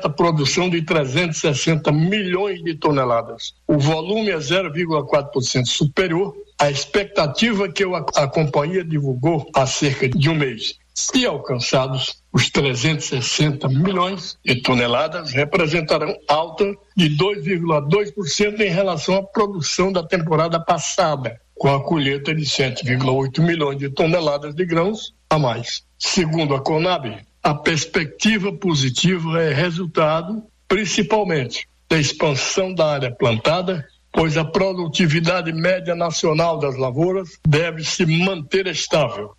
apresenta produção de 360 milhões de toneladas. O volume é 0,4% superior à expectativa que a companhia divulgou há cerca de um mês. Se alcançados, os 360 milhões de toneladas representarão alta de 2,2% em relação à produção da temporada passada, com a colheita de 7,8 milhões de toneladas de grãos a mais. Segundo a Conab, a perspectiva positiva é resultado, principalmente, da expansão da área plantada, pois a produtividade média nacional das lavouras deve se manter estável,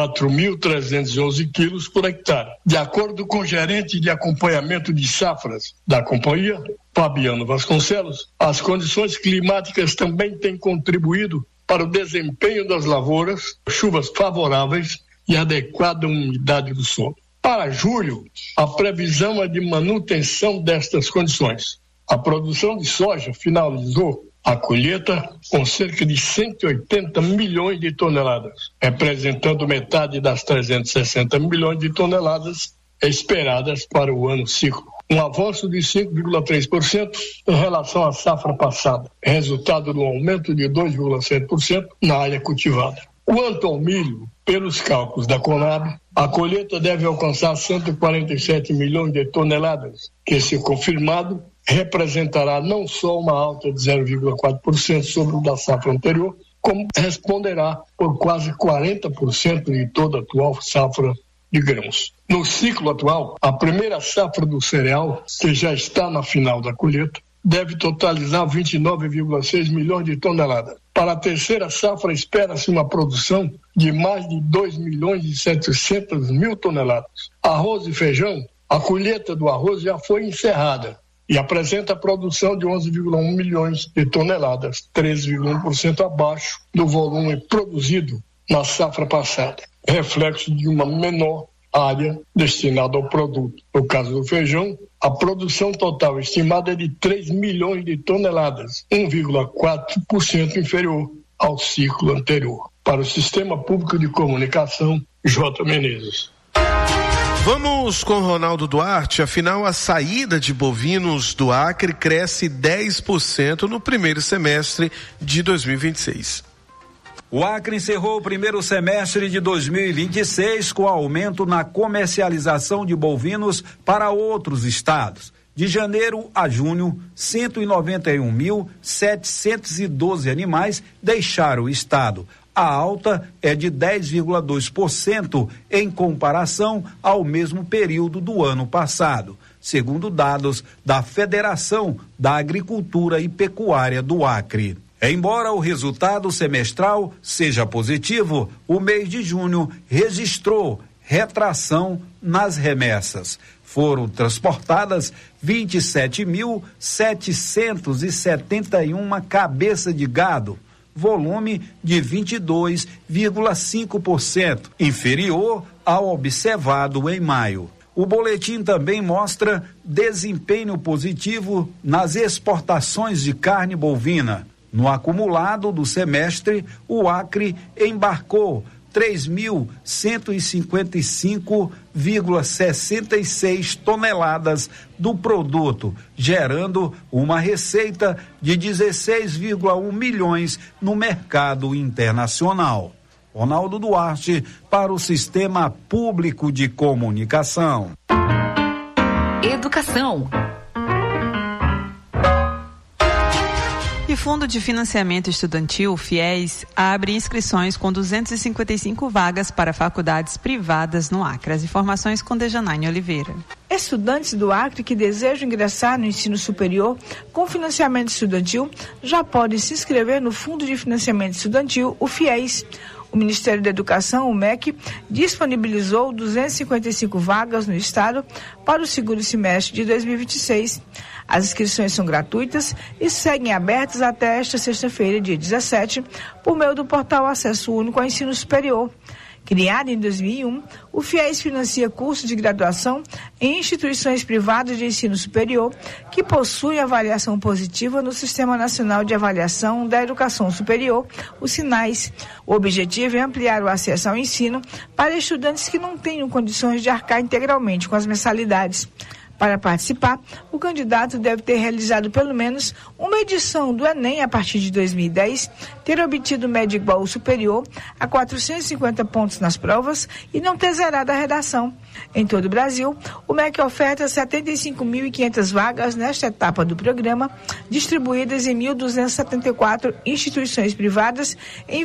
4.311 quilos por hectare. De acordo com o gerente de acompanhamento de safras da companhia, Fabiano Vasconcelos, as condições climáticas também têm contribuído para o desempenho das lavouras, chuvas favoráveis e adequada umidade do solo. Para julho, a previsão é de manutenção destas condições. A produção de soja finalizou a colheita com cerca de 180 milhões de toneladas, representando metade das 360 milhões de toneladas esperadas para o ano ciclo. Um avanço de 5,3% em relação à safra passada, resultado do aumento de 2,7% na área cultivada. Quanto ao milho, pelos cálculos da Conab, a colheita deve alcançar 147 milhões de toneladas, que, se confirmado, representará não só uma alta de 0,4% sobre o da safra anterior, como responderá por quase 40% de toda a atual safra de grãos. No ciclo atual, a primeira safra do cereal, que já está na final da colheita, deve totalizar 29,6 milhões de toneladas. Para a terceira safra, espera-se uma produção de mais de 2 milhões e 700 mil toneladas. Arroz e feijão, a colheita do arroz já foi encerrada e apresenta a produção de 11,1 milhões de toneladas, 13,1% abaixo do volume produzido na safra passada, reflexo de uma menor área destinada ao produto. No caso do feijão, a produção total estimada é de 3 milhões de toneladas, 1,4% inferior ao ciclo anterior. Para o Sistema Público de Comunicação, J. Menezes. Vamos com Ronaldo Duarte. Afinal, a saída de bovinos do Acre cresce 10% no primeiro semestre de 2026. O Acre encerrou o primeiro semestre de 2026 com aumento na comercialização de bovinos para outros estados. De janeiro a junho, 191.712 animais deixaram o estado. A alta é de 10,2% em comparação ao mesmo período do ano passado, segundo dados da Federação da Agricultura e Pecuária do Acre. Embora o resultado semestral seja positivo, o mês de junho registrou retração nas remessas. Foram transportadas 27.771 cabeças de gado, volume de 22,5%, inferior ao observado em maio. O boletim também mostra desempenho positivo nas exportações de carne bovina. No acumulado do semestre, o Acre embarcou 3.155,66 toneladas do produto, gerando uma receita de 16,1 milhões no mercado internacional. Ronaldo Duarte, para o Sistema Público de Comunicação. Educação. O Fundo de Financiamento Estudantil, FIES, abre inscrições com 255 vagas para faculdades privadas no Acre. As informações com Dejanaine Oliveira. Estudantes do Acre que desejam ingressar no ensino superior com financiamento estudantil já podem se inscrever no Fundo de Financiamento Estudantil, o FIES. O Ministério da Educação, o MEC, disponibilizou 255 vagas no estado para o segundo semestre de 2026. As inscrições são gratuitas e seguem abertas até esta sexta-feira, dia 17, por meio do portal Acesso Único ao Ensino Superior. Criado em 2001, o FIES financia cursos de graduação em instituições privadas de ensino superior que possuem avaliação positiva no Sistema Nacional de Avaliação da Educação Superior, o SINAES. O objetivo é ampliar o acesso ao ensino para estudantes que não tenham condições de arcar integralmente com as mensalidades. Para participar, o candidato deve ter realizado pelo menos uma edição do Enem a partir de 2010, ter obtido média igual ou superior a 450 pontos nas provas e não ter zerado a redação. Em todo o Brasil, o MEC oferta 75.500 vagas nesta etapa do programa, distribuídas em 1.274 instituições privadas em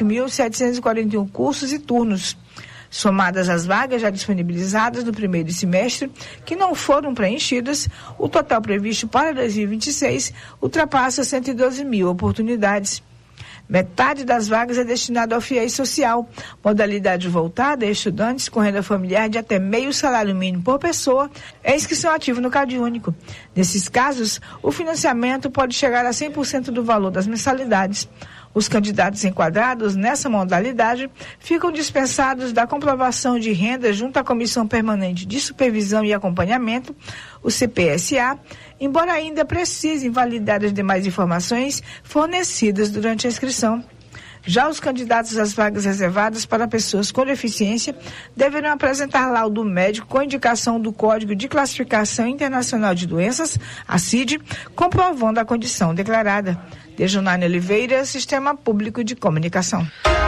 28.741 cursos e turnos. Somadas as vagas já disponibilizadas no primeiro semestre, que não foram preenchidas, o total previsto para 2026 ultrapassa 112 mil oportunidades. Metade das vagas é destinada ao FIES social, modalidade voltada a estudantes com renda familiar de até meio salário mínimo por pessoa, é inscrição ativa no CadÚnico. Nesses casos, o financiamento pode chegar a 100% do valor das mensalidades. Os candidatos enquadrados nessa modalidade ficam dispensados da comprovação de renda junto à Comissão Permanente de Supervisão e Acompanhamento, o CPSA, embora ainda precisem validar as demais informações fornecidas durante a inscrição. Já os candidatos às vagas reservadas para pessoas com deficiência deverão apresentar laudo médico com indicação do Código de Classificação Internacional de Doenças, a CID, comprovando a condição declarada. Dejanane Oliveira, Sistema Público de Comunicação.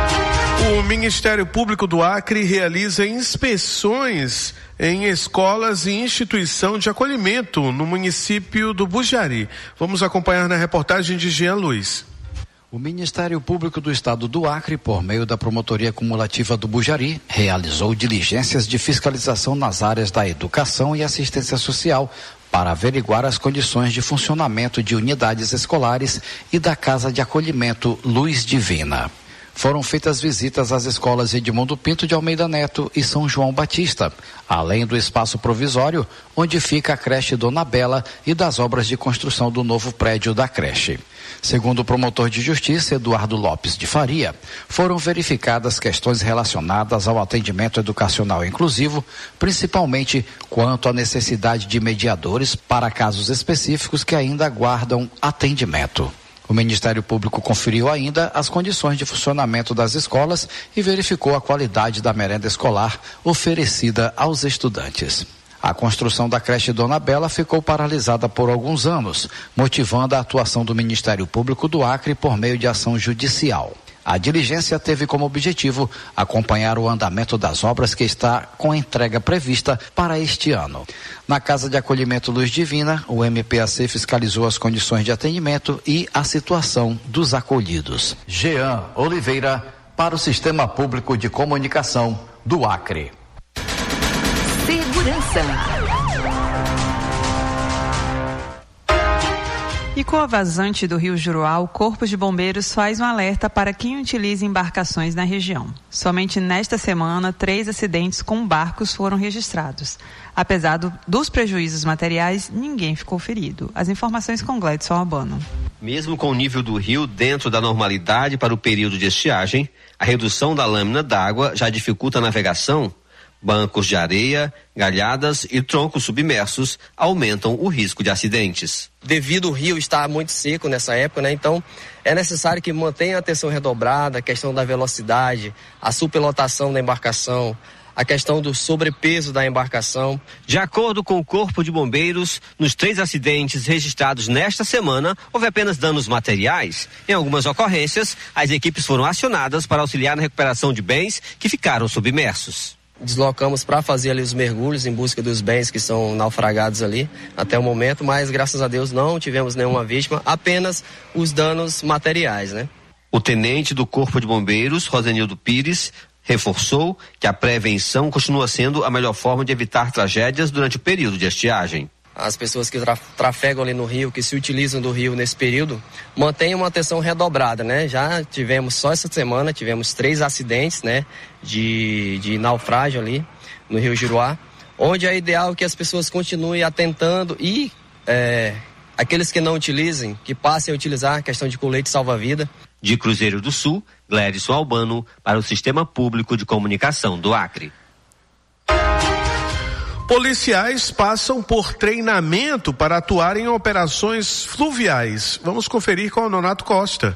O Ministério Público do Acre realiza inspeções em escolas e instituição de acolhimento no município do Bujari. Vamos acompanhar na reportagem de Jean Luiz. O Ministério Público do Estado do Acre, por meio da Promotoria Cumulativa do Bujari, realizou diligências de fiscalização nas áreas da educação e assistência social para averiguar as condições de funcionamento de unidades escolares e da Casa de Acolhimento Luz Divina. Foram feitas visitas às escolas Edmundo Pinto de Almeida Neto e São João Batista, além do espaço provisório onde fica a creche Dona Bela e das obras de construção do novo prédio da creche. Segundo o promotor de justiça, Eduardo Lopes de Faria, foram verificadas questões relacionadas ao atendimento educacional inclusivo, principalmente quanto à necessidade de mediadores para casos específicos que ainda aguardam atendimento. O Ministério Público conferiu ainda as condições de funcionamento das escolas e verificou a qualidade da merenda escolar oferecida aos estudantes. A construção da creche Dona Bela ficou paralisada por alguns anos, motivando a atuação do Ministério Público do Acre por meio de ação judicial. A diligência teve como objetivo acompanhar o andamento das obras que está com a entrega prevista para este ano. Na Casa de Acolhimento Luz Divina, o MPAC fiscalizou as condições de atendimento e a situação dos acolhidos. Jean Oliveira, para o Sistema Público de Comunicação do Acre. Segurança. E com a vazante do Rio Juruá, o Corpo de Bombeiros faz um alerta para quem utiliza embarcações na região. Somente nesta semana, 3 acidentes com barcos foram registrados. Apesar dos prejuízos materiais, ninguém ficou ferido. As informações com Gledson Albano. Mesmo com o nível do rio dentro da normalidade para o período de estiagem, a redução da lâmina d'água já dificulta a navegação. Bancos de areia, galhadas e troncos submersos aumentam o risco de acidentes. Devido ao rio estar muito seco nessa época, né? Então é necessário que mantenha a atenção redobrada, a questão da velocidade, a superlotação da embarcação, a questão do sobrepeso da embarcação. De acordo com o Corpo de Bombeiros, nos 3 acidentes registrados nesta semana, houve apenas danos materiais. Em algumas ocorrências, as equipes foram acionadas para auxiliar na recuperação de bens que ficaram submersos. Deslocamos para fazer ali os mergulhos em busca dos bens que são naufragados ali até o momento, mas graças a Deus não tivemos nenhuma vítima, apenas os danos materiais, né? O tenente do Corpo de Bombeiros, Rosenildo Pires, reforçou que a prevenção continua sendo a melhor forma de evitar tragédias durante o período de estiagem. As pessoas que trafegam ali no rio, que se utilizam do rio nesse período, mantenham uma atenção redobrada, né? Já tivemos, só essa semana, tivemos 3 acidentes, né? De naufrágio ali no Rio Juruá, onde é ideal que as pessoas continuem atentando e aqueles que não utilizem, que passem a utilizar a questão de colete salva-vida. De Cruzeiro do Sul, Gledson Albano, para o Sistema Público de Comunicação do Acre. Policiais passam por treinamento para atuar em operações fluviais. Vamos conferir com o Nonato Costa.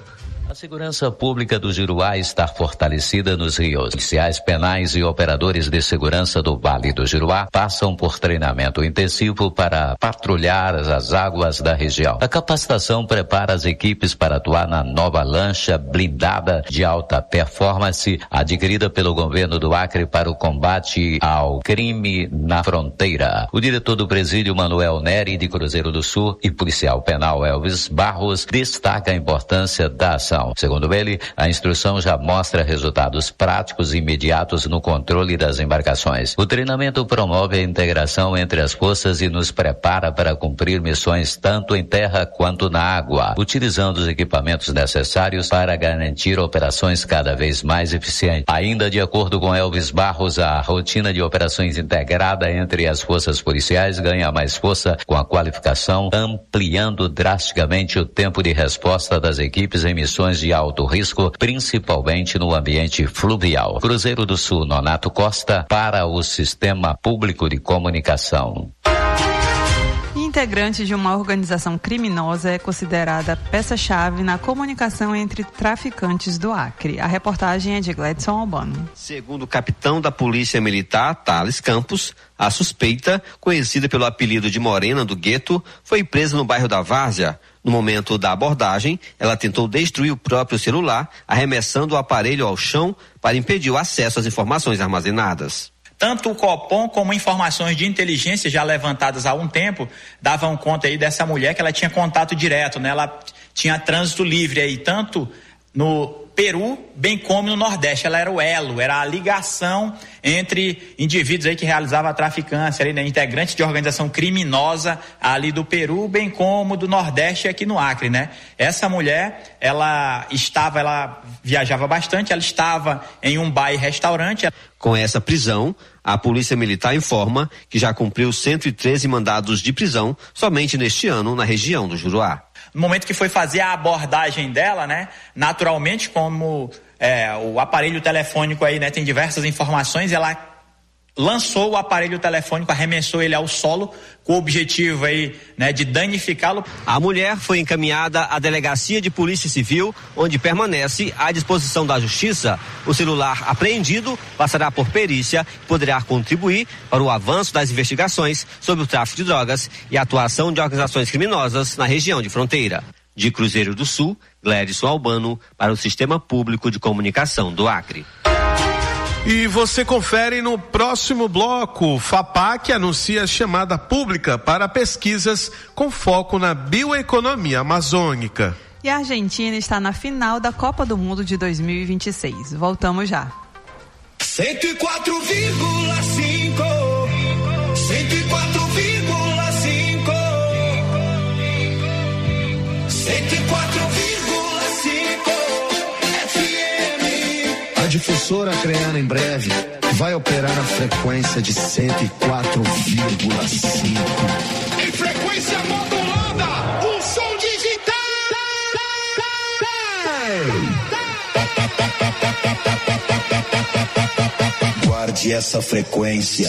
A segurança pública do Juruá está fortalecida nos rios. Policiais penais e operadores de segurança do Vale do Juruá passam por treinamento intensivo para patrulhar as águas da região. A capacitação prepara as equipes para atuar na nova lancha blindada de alta performance adquirida pelo governo do Acre para o combate ao crime na fronteira. O diretor do presídio, Manuel Neri, de Cruzeiro do Sul, e policial penal Elvis Barros destaca a importância da ação. Segundo ele, a instrução já mostra resultados práticos e imediatos no controle das embarcações. O treinamento promove a integração entre as forças e nos prepara para cumprir missões tanto em terra quanto na água, utilizando os equipamentos necessários para garantir operações cada vez mais eficientes. Ainda de acordo com Elvis Barros, a rotina de operações integrada entre as forças policiais ganha mais força com a qualificação, ampliando drasticamente o tempo de resposta das equipes em missões de alto risco, principalmente no ambiente fluvial. Cruzeiro do Sul, Nonato Costa, para o Sistema Público de Comunicação. Integrante de uma organização criminosa é considerada peça-chave na comunicação entre traficantes do Acre. A reportagem é de Gledson Albano. Segundo o capitão da Polícia Militar, Thales Campos, a suspeita, conhecida pelo apelido de Morena do Gueto, foi presa no bairro da Várzea. No momento da abordagem, ela tentou destruir o próprio celular, arremessando o aparelho ao chão para impedir o acesso às informações armazenadas. Tanto o Copom como informações de inteligência já levantadas há um tempo davam conta aí dessa mulher que ela tinha contato direto, né? Ela tinha trânsito livre aí, tanto no Peru, bem como no Nordeste. Ela era o elo, era a ligação entre indivíduos aí que realizavam a traficância, ali, né? Integrantes de organização criminosa ali do Peru, bem como do Nordeste aqui no Acre, né? Essa mulher, ela viajava bastante, ela estava em um bar e restaurante. Com essa prisão, a Polícia Militar informa que já cumpriu 113 mandados de prisão somente neste ano na região do Juruá. No momento que foi fazer a abordagem dela, né, naturalmente, como o aparelho telefônico aí, né, tem diversas informações, ela lançou o aparelho telefônico, arremessou ele ao solo, com o objetivo aí, né, de danificá-lo. A mulher foi encaminhada à Delegacia de Polícia Civil, onde permanece à disposição da Justiça. O celular apreendido passará por perícia e poderá contribuir para o avanço das investigações sobre o tráfico de drogas e a atuação de organizações criminosas na região de fronteira. De Cruzeiro do Sul, Gledson Albano, para o Sistema Público de Comunicação do Acre. E você confere no próximo bloco. FAPAC anuncia chamada pública para pesquisas com foco na bioeconomia amazônica. E a Argentina está na final da Copa do Mundo de 2026. Voltamos já. 104,5 Difusora Acreana em breve vai operar na frequência de 104,5. Em frequência modulada, um som digital. Guarde essa frequência.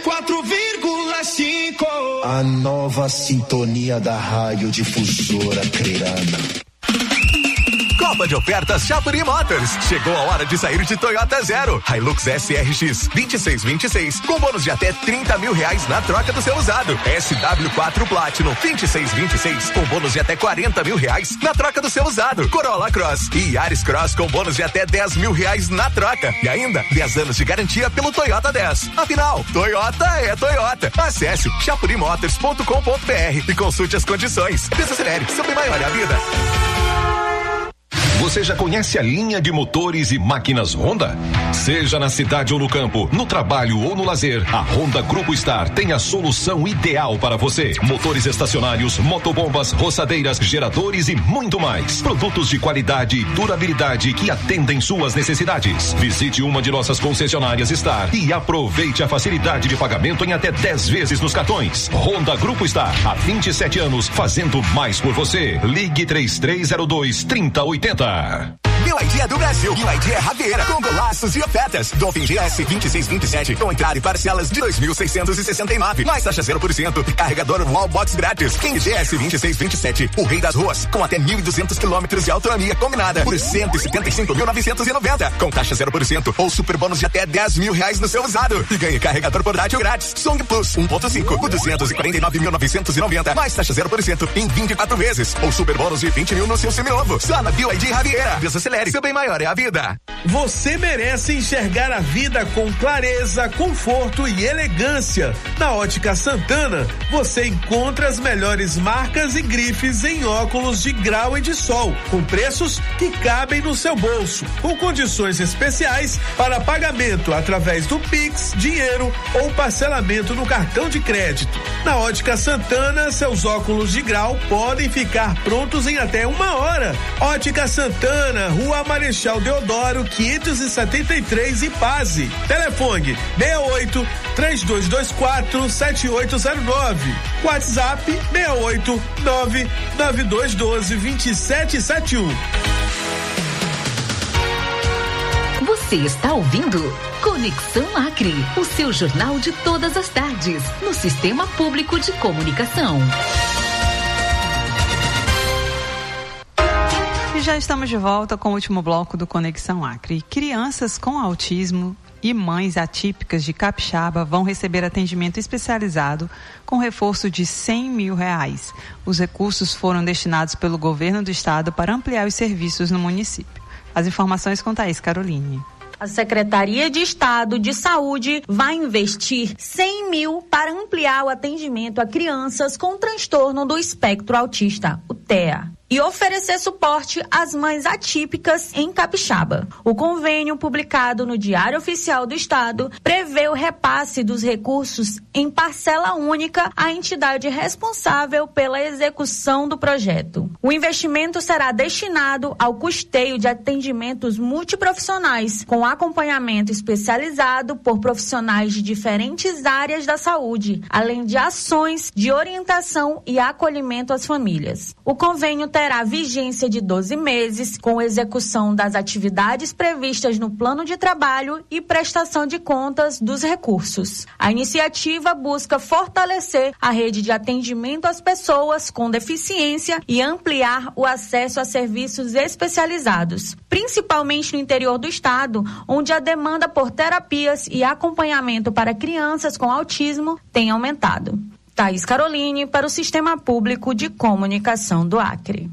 104,5. A nova sintonia da Rádio Difusora Acreana. Copa de ofertas Chapuri Motors. Chegou a hora de sair de Toyota Zero. Hilux SRX 2626 com bônus de até R$30 mil na troca do seu usado. SW4 Platinum 2626 com bônus de até R$40 mil na troca do seu usado. Corolla Cross e Yaris Cross com bônus de até R$10 mil na troca. E ainda 10 anos de garantia pelo Toyota 10. Afinal, Toyota é Toyota. Acesse chapurimotors.com.br e consulte as condições. Desacelere, sobre maior a vida. Você já conhece a linha de motores e máquinas Honda? Seja na cidade ou no campo, no trabalho ou no lazer, a Honda Grupo Star tem a solução ideal para você. Motores estacionários, motobombas, roçadeiras, geradores e muito mais. Produtos de qualidade e durabilidade que atendem suas necessidades. Visite uma de nossas concessionárias Star e aproveite a facilidade de pagamento em até 10 vezes nos cartões. Honda Grupo Star, há 27 anos, fazendo mais por você. Ligue 3302-3080. BYD é do Brasil. BYD é Ravieira, com golaços e ofertas. Dolphin GS 2627, com entrada e parcelas de 2.669. Mais taxa 0% e carregador Wallbox grátis. King GS 2627, o rei das ruas, com até 1.200 quilômetros de autonomia combinada por 175.990, com taxa 0% ou super bônus de até 10 mil reais no seu usado. E ganhe carregador portátil grátis. Song Plus 1.5 por 249.990, mais taxa 0% em 24 vezes ou super bônus de 20 mil no seu seminovo. Só na BYD Ravieira. Desacelere, seu bem maior é a vida. Você merece enxergar a vida com clareza, conforto e elegância. Na Ótica Santana, você encontra as melhores marcas e grifes em óculos de grau e de sol, com preços que cabem no seu bolso, com condições especiais para pagamento através do Pix, dinheiro ou parcelamento no cartão de crédito. Na Ótica Santana, seus óculos de grau podem ficar prontos em até 1 hora. Ótica Santana, Rua Marechal Deodoro, 573, Ipase. Telefone 68 3224 7809. WhatsApp 68 99212 2771. Você está ouvindo Conexão Acre, o seu jornal de todas as tardes, no Sistema Público de Comunicação. E já estamos de volta com o último bloco do Conexão Acre. Crianças com autismo e mães atípicas de Capixaba vão receber atendimento especializado com reforço de R$100 mil. Os recursos foram destinados pelo governo do estado para ampliar os serviços no município. As informações com Thaís Caroline. A Secretaria de Estado de Saúde vai investir R$100 mil para ampliar o atendimento a crianças com transtorno do espectro autista, o TEA, e oferecer suporte às mães atípicas em Capixaba. O convênio publicado no Diário Oficial do Estado prevê o repasse dos recursos em parcela única à entidade responsável pela execução do projeto. O investimento será destinado ao custeio de atendimentos multiprofissionais, com acompanhamento especializado por profissionais de diferentes áreas da saúde, além de ações de orientação e acolhimento às famílias. O convênio terá vigência de 12 meses, com execução das atividades previstas no plano de trabalho e prestação de contas dos recursos. A iniciativa busca fortalecer a rede de atendimento às pessoas com deficiência e ampliar o acesso a serviços especializados, principalmente no interior do estado, onde a demanda por terapias e acompanhamento para crianças com autismo tem aumentado. Thaís Caroline, para o Sistema Público de Comunicação do Acre.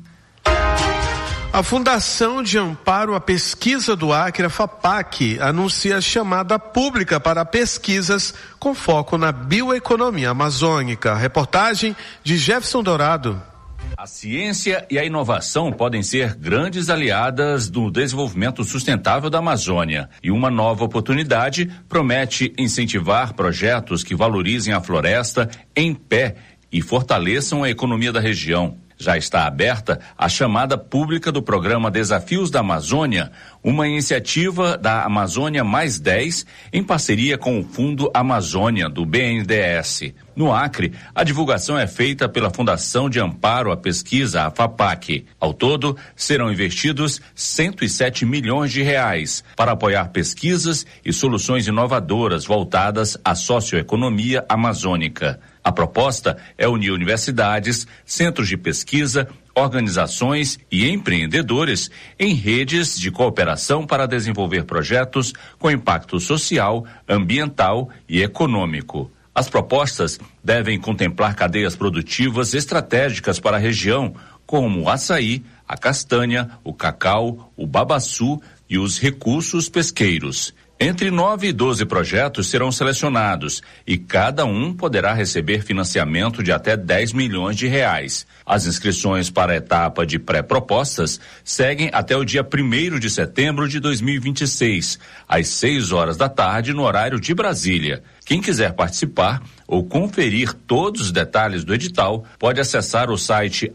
A Fundação de Amparo à Pesquisa do Acre, a FAPAC, anuncia a chamada pública para pesquisas com foco na bioeconomia amazônica. Reportagem de Jefferson Dourado. A ciência e a inovação podem ser grandes aliadas do desenvolvimento sustentável da Amazônia, e uma nova oportunidade promete incentivar projetos que valorizem a floresta em pé e fortaleçam a economia da região. Já está aberta a chamada pública do programa Desafios da Amazônia, uma iniciativa da Amazônia Mais 10, em parceria com o Fundo Amazônia, do BNDES. No Acre, a divulgação é feita pela Fundação de Amparo à Pesquisa, a FAPAC. Ao todo, serão investidos R$107 milhões para apoiar pesquisas e soluções inovadoras voltadas à socioeconomia amazônica. A proposta é unir universidades, centros de pesquisa, organizações e empreendedores em redes de cooperação para desenvolver projetos com impacto social, ambiental e econômico. As propostas devem contemplar cadeias produtivas estratégicas para a região, como o açaí, a castanha, o cacau, o babaçu e os recursos pesqueiros. Entre 9 e 12 projetos serão selecionados e cada um poderá receber financiamento de até R$10 milhões. As inscrições para a etapa de pré-propostas seguem até o dia 1º de setembro de 2026, às 6 horas da tarde, no horário de Brasília. Quem quiser participar ou conferir todos os detalhes do edital, pode acessar o site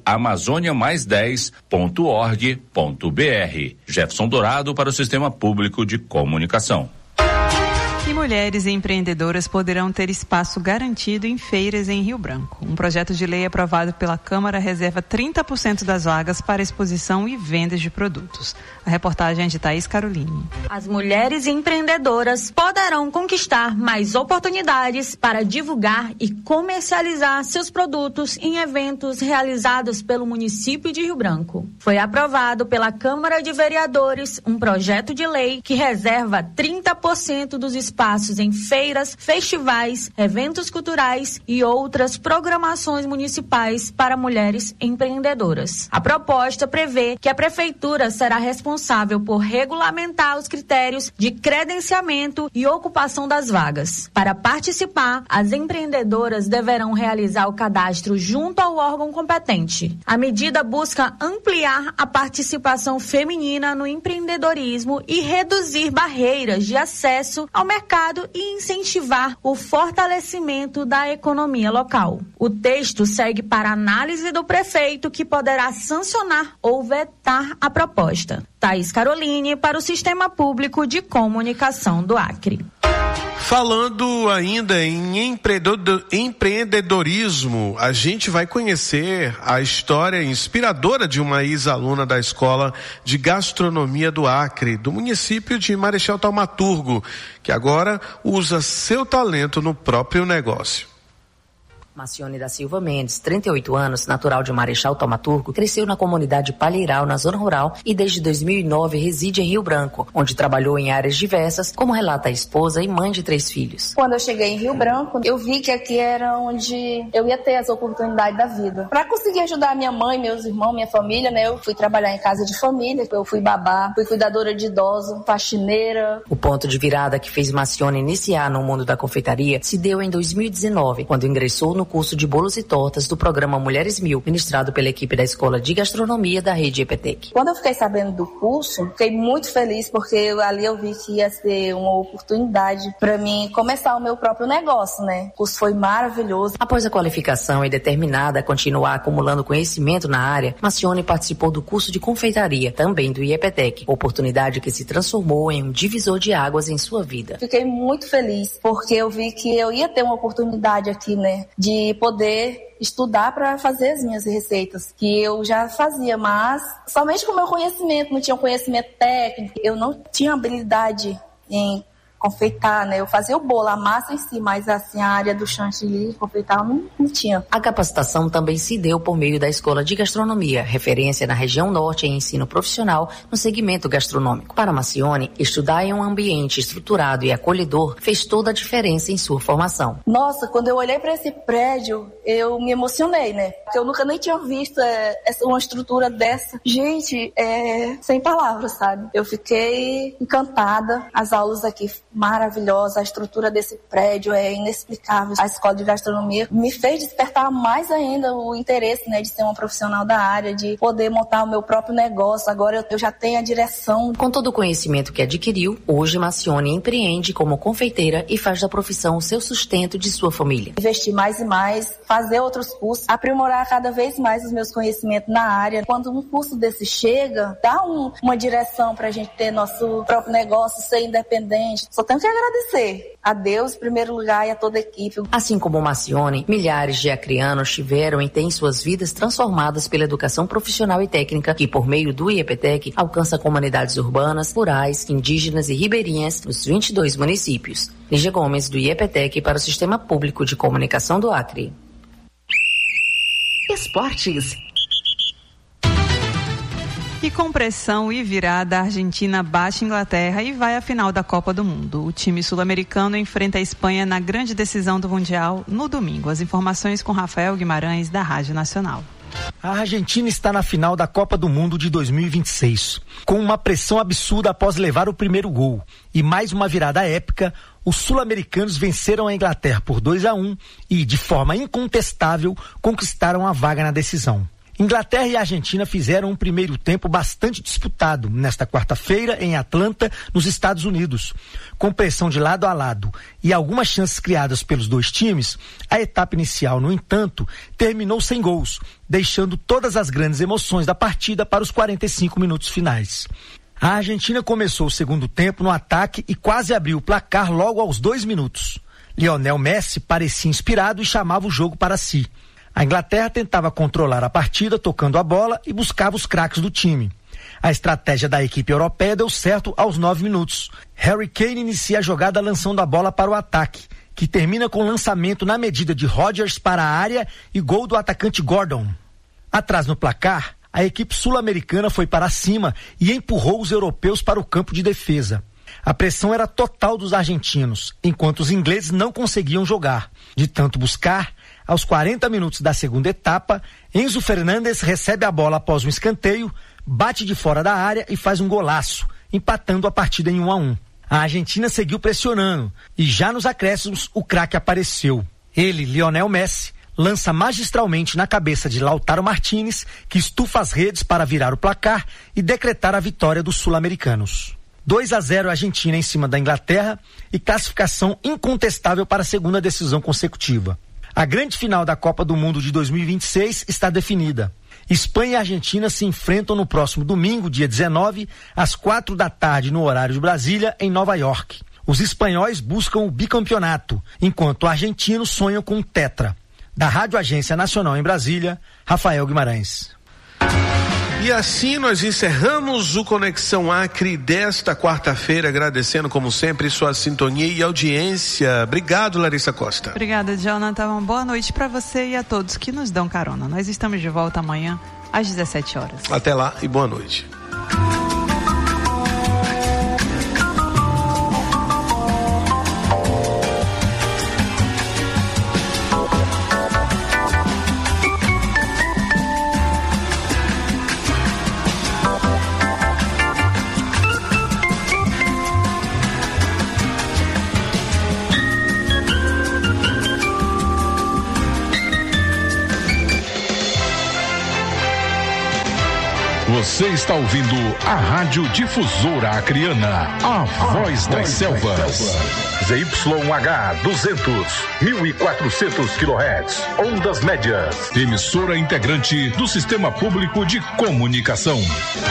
amazoniamais10.org.br. Jefferson Dourado, para o Sistema Público de Comunicação. E mulheres empreendedoras poderão ter espaço garantido em feiras em Rio Branco. Um projeto de lei aprovado pela Câmara reserva 30% das vagas para exposição e vendas de produtos. A reportagem é de Thaís Caroline. As mulheres empreendedoras poderão conquistar mais oportunidades para divulgar e comercializar seus produtos em eventos realizados pelo município de Rio Branco. Foi aprovado pela Câmara de Vereadores um projeto de lei que reserva 30% dos espaços em feiras, festivais, eventos culturais e outras programações municipais para mulheres empreendedoras. A proposta prevê que a Prefeitura será responsável por regulamentar os critérios de credenciamento e ocupação das vagas. Para participar, as empreendedoras deverão realizar o cadastro junto ao órgão competente. A medida busca ampliar a participação feminina no empreendedorismo e reduzir barreiras de acesso ao mercado e incentivar o fortalecimento da economia local. O texto segue para análise do prefeito, que poderá sancionar ou vetar a proposta. Thaís Caroline, para o Sistema Público de Comunicação do Acre. Falando ainda em empreendedorismo, a gente vai conhecer a história inspiradora de uma ex-aluna da Escola de Gastronomia do Acre, do município de Marechal Thaumaturgo, que agora usa seu talento no próprio negócio. Macione da Silva Mendes, 38 anos, natural de Marechal Thaumaturgo, cresceu na comunidade Palheiral, na zona rural, e desde 2009 reside em Rio Branco, onde trabalhou em áreas diversas, como relata a esposa e mãe de 3 filhos. Quando eu cheguei em Rio Branco, eu vi que aqui era onde eu ia ter as oportunidades da vida. Para conseguir ajudar minha mãe, meus irmãos, minha família, né, eu fui trabalhar em casa de família, eu fui babá, fui cuidadora de idoso, faxineira. O ponto de virada que fez Macione iniciar no mundo da confeitaria se deu em 2019, quando ingressou no curso de bolos e tortas do programa Mulheres 1000, ministrado pela equipe da Escola de Gastronomia da Rede EPTEC. Quando eu fiquei sabendo do curso, fiquei muito feliz, porque ali eu vi que ia ser uma oportunidade para mim começar o meu próprio negócio, né? O curso foi maravilhoso. Após a qualificação e determinada a continuar acumulando conhecimento na área, Macione participou do curso de confeitaria, também do IEPTEC, oportunidade que se transformou em um divisor de águas em sua vida. Fiquei muito feliz, porque eu vi que eu ia ter uma oportunidade aqui, né, de poder estudar para fazer as minhas receitas, que eu já fazia, mas somente com o meu conhecimento, não tinha um conhecimento técnico, eu não tinha habilidade em confeitar, né? Eu fazia o bolo, a massa em si, mas assim, a área do chantilly, confeitar, não tinha. A capacitação também se deu por meio da Escola de Gastronomia, referência na região norte em ensino profissional no segmento gastronômico. Para Macione, estudar em um ambiente estruturado e acolhedor fez toda a diferença em sua formação. Nossa, quando eu olhei para esse prédio, eu me emocionei, né? Porque eu nunca nem tinha visto uma estrutura dessa. Gente, sem palavras, sabe? Eu fiquei encantada. As aulas aqui maravilhosa, a estrutura desse prédio é inexplicável. A Escola de Gastronomia me fez despertar mais ainda o interesse, né, de ser uma profissional da área, de poder montar o meu próprio negócio. Agora eu já tenho a direção. Com todo o conhecimento que adquiriu, hoje Macione empreende como confeiteira e faz da profissão o seu sustento de sua família. Investir mais e mais, fazer outros cursos, aprimorar cada vez mais os meus conhecimentos na área. Quando um curso desse chega, dá uma direção pra gente ter nosso próprio negócio, ser independente. Só tenho que agradecer a Deus, em primeiro lugar, e a toda a equipe. Assim como Macione, milhares de acrianos tiveram e têm suas vidas transformadas pela educação profissional e técnica, que por meio do IEPTEC alcança comunidades urbanas, rurais, indígenas e ribeirinhas nos 22 municípios. Lígia Gomes, do IEPTEC, para o Sistema Público de Comunicação do Acre. Esportes. E com pressão e virada, a Argentina bate a Inglaterra e vai à final da Copa do Mundo. O time sul-americano enfrenta a Espanha na grande decisão do Mundial no domingo. As informações com Rafael Guimarães, da Rádio Nacional. A Argentina está na final da Copa do Mundo de 2026. Com uma pressão absurda após levar o primeiro gol e mais uma virada épica, os sul-americanos venceram a Inglaterra por 2-1 e, de forma incontestável, conquistaram a vaga na decisão. Inglaterra e Argentina fizeram um primeiro tempo bastante disputado nesta quarta-feira em Atlanta, nos Estados Unidos. Com pressão de lado a lado e algumas chances criadas pelos dois times, a etapa inicial, no entanto, terminou sem gols, deixando todas as grandes emoções da partida para os 45 minutos finais. A Argentina começou o segundo tempo no ataque e quase abriu o placar logo aos 2 minutos. Lionel Messi parecia inspirado e chamava o jogo para si. A Inglaterra tentava controlar a partida tocando a bola e buscava os craques do time. A estratégia da equipe europeia deu certo aos 9 minutos. Harry Kane inicia a jogada lançando a bola para o ataque, que termina com lançamento na medida de Rodgers para a área e gol do atacante Gordon. Atrás no placar, a equipe sul-americana foi para cima e empurrou os europeus para o campo de defesa. A pressão era total dos argentinos, enquanto os ingleses não conseguiam jogar. De tanto buscar, aos 40 minutos da segunda etapa, Enzo Fernandes recebe a bola após um escanteio, bate de fora da área e faz um golaço, empatando a partida em 1-1. A Argentina seguiu pressionando e já nos acréscimos o craque apareceu. Ele, Lionel Messi, lança magistralmente na cabeça de Lautaro Martínez, que estufa as redes para virar o placar e decretar a vitória dos sul-americanos. 2-0 Argentina em cima da Inglaterra e classificação incontestável para a segunda decisão consecutiva. A grande final da Copa do Mundo de 2026 está definida. Espanha e Argentina se enfrentam no próximo domingo, dia 19, às 4 da tarde no horário de Brasília, em Nova York. Os espanhóis buscam o bicampeonato, enquanto os argentinos sonham com o tetra. Da Rádio Agência Nacional em Brasília, Rafael Guimarães. E assim nós encerramos o Conexão Acre desta quarta-feira, agradecendo como sempre sua sintonia e audiência. Obrigado, Larissa Costa. Obrigada, Jonathan. Uma boa noite para você e a todos que nos dão carona. Nós estamos de volta amanhã às 17 horas. Até lá e boa noite. Você está ouvindo a Rádio Difusora Acreana, a voz das selvas. ZYH 200, 1400 kHz, ondas médias. Emissora integrante do Sistema Público de Comunicação.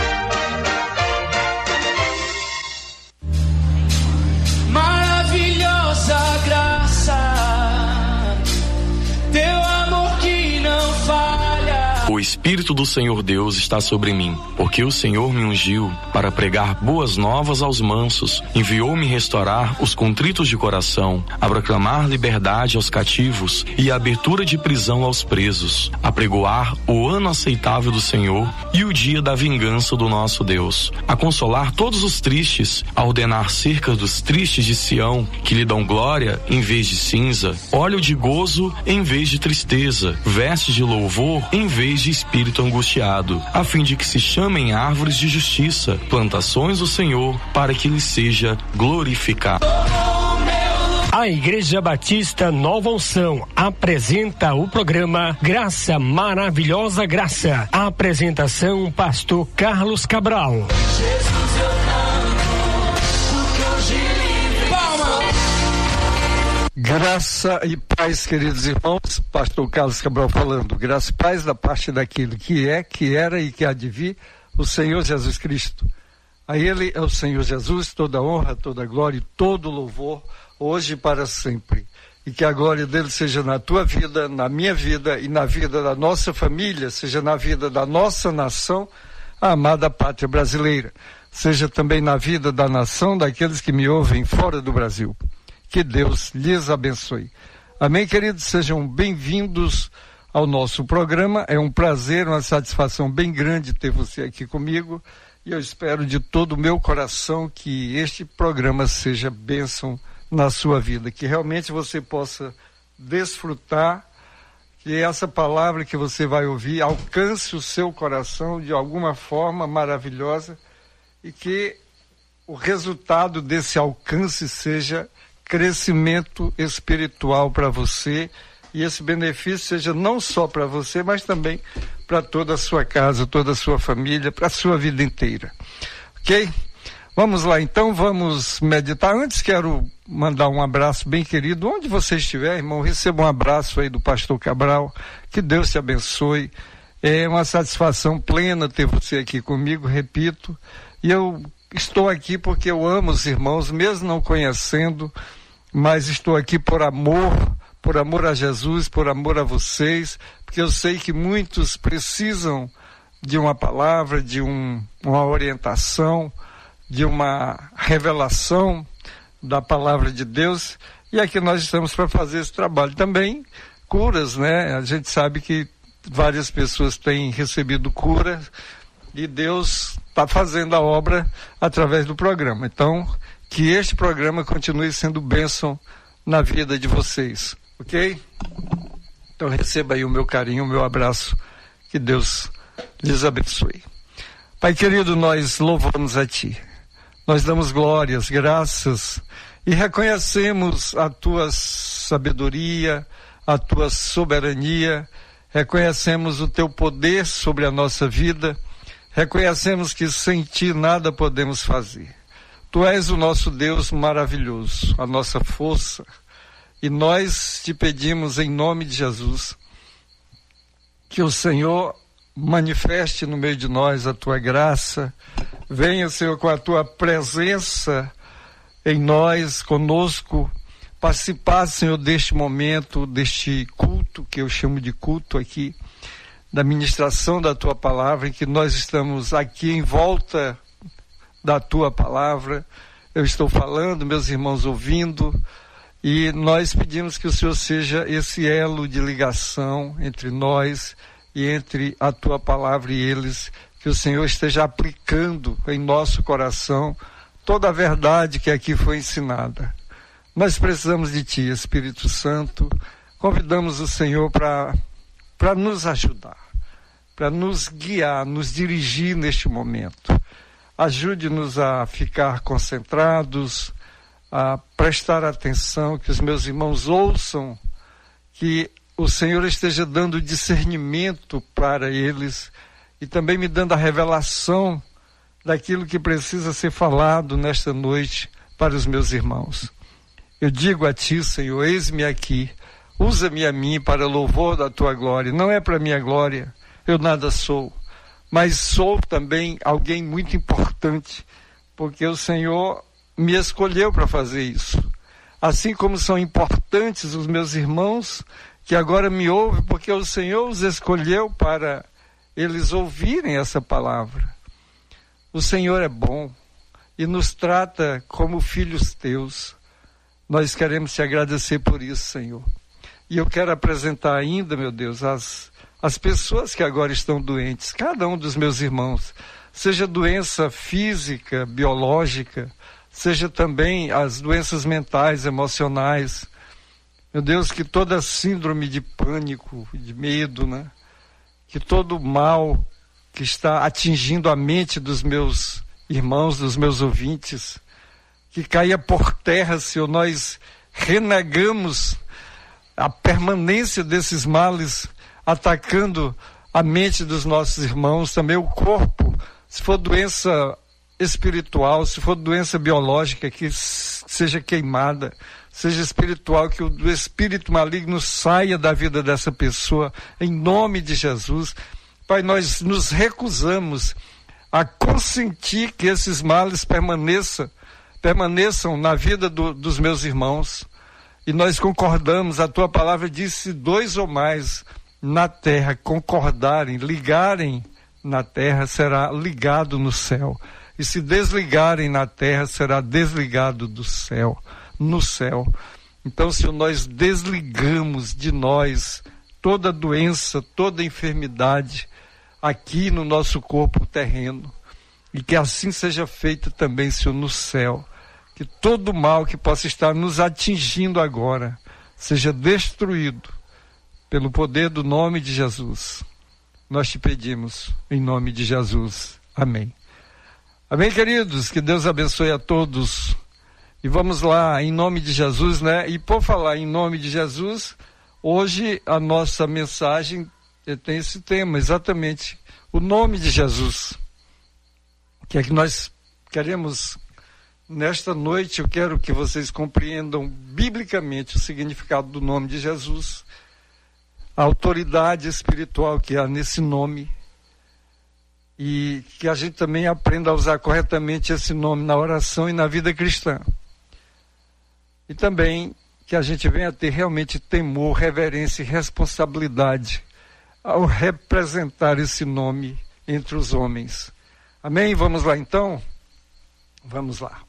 Maravilhosa graça, teu amor que não falha. O Espírito do Senhor Deus está sobre mim, porque o Senhor me ungiu para pregar boas novas aos mansos, enviou-me restaurar os contritos de coração, a proclamar liberdade aos cativos e a abertura de prisão aos presos, a pregoar o ano aceitável do Senhor e o dia da vingança do nosso Deus, a consolar todos os tristes, a ordenar cerca dos tristes de Sião, que lhe dão glória em vez de cinza, óleo de gozo em vez de tristeza, vestes de louvor em vez de espírito angustiado, a fim de que se chamem árvores de justiça, plantações do Senhor, para que lhe seja glorificado. A Igreja Batista Nova Unção apresenta o programa Graça Maravilhosa Graça. A apresentação, pastor Carlos Cabral. Jesus, eu amo, porque hoje livre. Palma! Graça e paz, queridos irmãos, pastor Carlos Cabral falando. Graça e paz da parte daquele que é, que era e que há de vir, o Senhor Jesus Cristo. A Ele é o Senhor Jesus, toda honra, toda glória e todo louvor, hoje e para sempre. E que a glória dele seja na tua vida, na minha vida e na vida da nossa família, seja na vida da nossa nação, a amada pátria brasileira. Seja também na vida da nação daqueles que me ouvem fora do Brasil. Que Deus lhes abençoe. Amém, queridos? Sejam bem-vindos ao nosso programa. É um prazer, uma satisfação bem grande ter você aqui comigo. E eu espero de todo o meu coração que este programa seja bênção na sua vida, que realmente você possa desfrutar, que essa palavra que você vai ouvir alcance o seu coração de alguma forma maravilhosa e que o resultado desse alcance seja crescimento espiritual para você e esse benefício seja não só para você, mas também para toda a sua casa, toda a sua família, para a sua vida inteira. Ok? Vamos lá então, vamos meditar. Antes quero mandar um abraço bem querido, onde você estiver, irmão, receba um abraço aí do pastor Cabral, que Deus te abençoe. É uma satisfação plena ter você aqui comigo, repito, e eu estou aqui porque eu amo os irmãos, mesmo não conhecendo, mas estou aqui por amor a Jesus, por amor a vocês, porque eu sei que muitos precisam de uma palavra, de uma orientação, de uma revelação da palavra de Deus, e aqui nós estamos para fazer esse trabalho. Também curas, né? A gente sabe que várias pessoas têm recebido cura e Deus está fazendo a obra através do programa. Então, que este programa continue sendo bênção na vida de vocês, ok? Então receba aí o meu carinho, o meu abraço, que Deus lhes abençoe. Pai querido, nós louvamos a Ti, nós damos glórias, graças e reconhecemos a Tua sabedoria, a Tua soberania, reconhecemos o Teu poder sobre a nossa vida, reconhecemos que sem Ti nada podemos fazer. Tu és o nosso Deus maravilhoso, a nossa força, e nós te pedimos em nome de Jesus que o Senhor manifeste no meio de nós a Tua graça, venha, Senhor, com a Tua presença em nós, conosco, participar, Senhor, deste momento, deste culto, que eu chamo de culto aqui, da ministração da Tua palavra, em que nós estamos aqui em volta da Tua palavra. Eu estou falando, meus irmãos ouvindo, e nós pedimos que o Senhor seja esse elo de ligação entre nós e entre a Tua palavra e eles, que o Senhor esteja aplicando em nosso coração toda a verdade que aqui foi ensinada. Nós precisamos de Ti, Espírito Santo. Convidamos o Senhor para nos ajudar, para nos guiar, nos dirigir neste momento. Ajude-nos a ficar concentrados, a prestar atenção, que os meus irmãos ouçam, que o Senhor esteja dando discernimento para eles e também me dando a revelação daquilo que precisa ser falado nesta noite para os meus irmãos. Eu digo a Ti, Senhor, eis-me aqui, usa-me a mim para louvor da Tua glória. Não é para minha glória, eu nada sou, mas sou também alguém muito importante, porque o Senhor me escolheu para fazer isso. Assim como são importantes os meus irmãos que agora me ouvem, porque o Senhor os escolheu para eles ouvirem essa palavra. O Senhor é bom e nos trata como filhos Teus. Nós queremos Te agradecer por isso, Senhor. E eu quero apresentar ainda, meu Deus, as pessoas que agora estão doentes, cada um dos meus irmãos, seja doença física, biológica, seja também as doenças mentais, emocionais. Meu Deus, que toda síndrome de pânico, de medo, né? Que todo mal que está atingindo a mente dos meus irmãos, dos meus ouvintes, que caia por terra, Senhor. Nós renegamos a permanência desses males atacando a mente dos nossos irmãos, também o corpo. Se for doença espiritual, se for doença biológica, que seja queimada, seja espiritual, que o espírito maligno saia da vida dessa pessoa, em nome de Jesus. Pai, nós nos recusamos a consentir que esses males permaneçam na vida dos meus irmãos, e nós concordamos. A Tua palavra diz: se 2 ou mais na terra concordarem, ligarem na terra, será ligado no céu. E se desligarem na terra, será desligado do céu, no céu. Então, Senhor, nós desligamos de nós toda doença, toda enfermidade aqui no nosso corpo terreno. E que assim seja feito também, Senhor, no céu. Que todo mal que possa estar nos atingindo agora seja destruído pelo poder do nome de Jesus. Nós Te pedimos em nome de Jesus. Amém. Amém, queridos? Que Deus abençoe a todos. E vamos lá, em nome de Jesus, né? E por falar em nome de Jesus, hoje a nossa mensagem tem esse tema, exatamente, o nome de Jesus. Que é que nós queremos, nesta noite, eu quero que vocês compreendam biblicamente o significado do nome de Jesus, a autoridade espiritual que há nesse nome, e que a gente também aprenda a usar corretamente esse nome na oração e na vida cristã. E também que a gente venha a ter realmente temor, reverência e responsabilidade ao representar esse nome entre os homens. Amém? Vamos lá então? Vamos lá.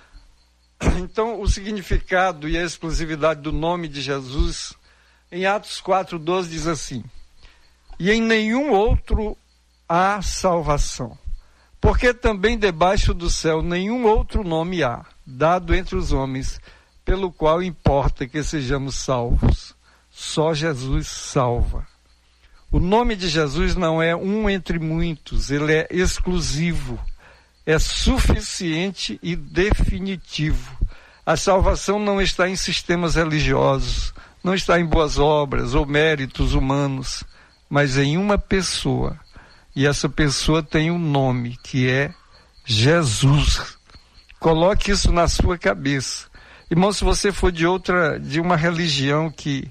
Então, o significado e a exclusividade do nome de Jesus, em Atos 4:12 diz assim: e em nenhum outro há salvação, porque também debaixo do céu nenhum outro nome há, dado entre os homens, pelo qual importa que sejamos salvos. Só Jesus salva. O nome de Jesus não é um entre muitos, ele é exclusivo, é suficiente e definitivo. A salvação não está em sistemas religiosos, não está em boas obras ou méritos humanos, mas em uma pessoa. E essa pessoa tem um nome, que é Jesus. Coloque isso na sua cabeça. Irmão, se você for de uma religião que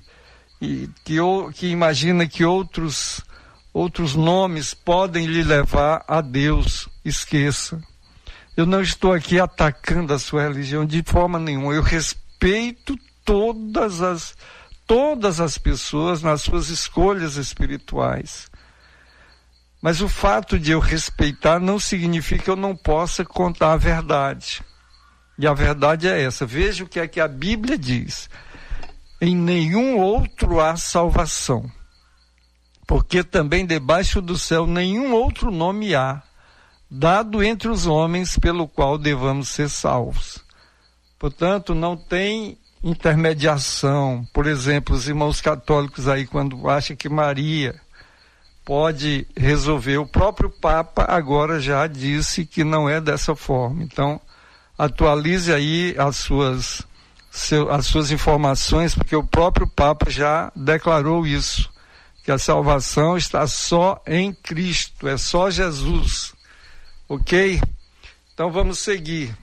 imagina que outros nomes podem lhe levar a Deus, esqueça. Eu não estou aqui atacando a sua religião de forma nenhuma. Eu respeito todas as pessoas nas suas escolhas espirituais. Mas o fato de eu respeitar não significa que eu não possa contar a verdade. E a verdade é essa. Veja o que é que a Bíblia diz. Em nenhum outro há salvação, porque também debaixo do céu nenhum outro nome há, dado entre os homens, pelo qual devamos ser salvos. Portanto, não tem intermediação. Por exemplo, os irmãos católicos aí, quando acham que Maria pode resolver, o próprio Papa agora já disse que não é dessa forma. Então, atualize aí as suas informações, porque o próprio Papa já declarou isso, que a salvação está só em Cristo, é só Jesus. Ok? Então vamos seguir.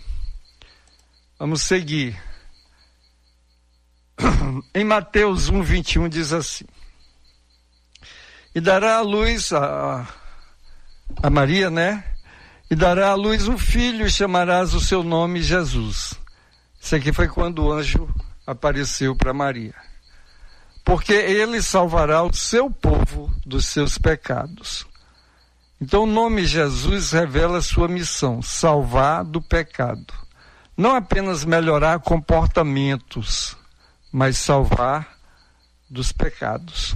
Em Mateus 1:21 diz assim: e dará à luz a Maria, né? E dará à luz um filho e chamarás o seu nome Jesus. Isso aqui foi quando o anjo apareceu para Maria. Porque ele salvará o seu povo dos seus pecados. Então o nome Jesus revela a sua missão, salvar do pecado. Não apenas melhorar comportamentos, mas salvar dos pecados.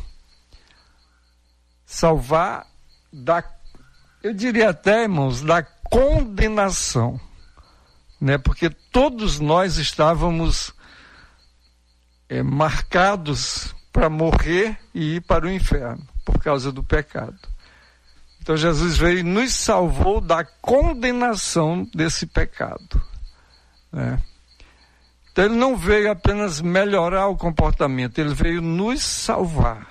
Salvar eu diria até, irmãos, da condenação. Né? Porque todos nós estávamos marcados para morrer e ir para o inferno, por causa do pecado. Então Jesus veio e nos salvou da condenação desse pecado. Né? Então ele não veio apenas melhorar o comportamento, ele veio nos salvar.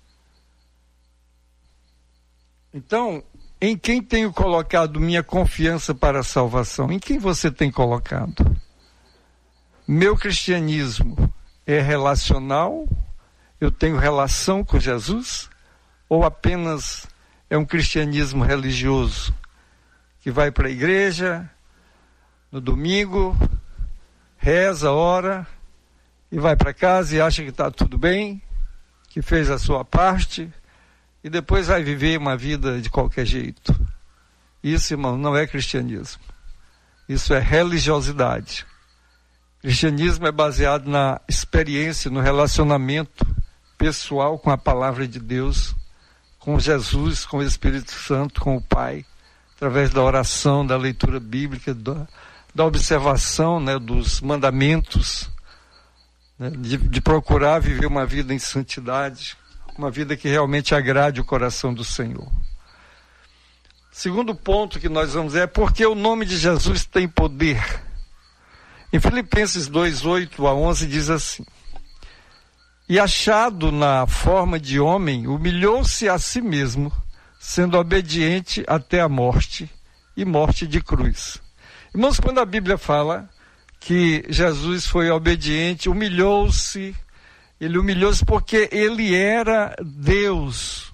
Então, em quem tenho colocado minha confiança para a salvação? Em quem você tem colocado? Meu cristianismo é relacional? Eu tenho relação com Jesus? Ou apenas é um cristianismo religioso que vai para a igreja no domingo, reza, ora e vai para casa e acha que está tudo bem, que fez a sua parte e depois vai viver uma vida de qualquer jeito? Isso, irmão, não é cristianismo. Isso é religiosidade. Cristianismo é baseado na experiência, no relacionamento pessoal com a palavra de Deus, com Jesus, com o Espírito Santo, com o Pai, através da oração, da leitura bíblica, da observação, né, dos mandamentos, né, de procurar viver uma vida em santidade, uma vida que realmente agrade o coração do Senhor. Segundo ponto que nós vamos ver é porque o nome de Jesus tem poder. Em Filipenses 2:8-11 diz assim: e achado na forma de homem, humilhou-se a si mesmo, sendo obediente até a morte, e morte de cruz. Irmãos, quando a Bíblia fala que Jesus foi obediente, humilhou-se, ele humilhou-se porque ele era Deus.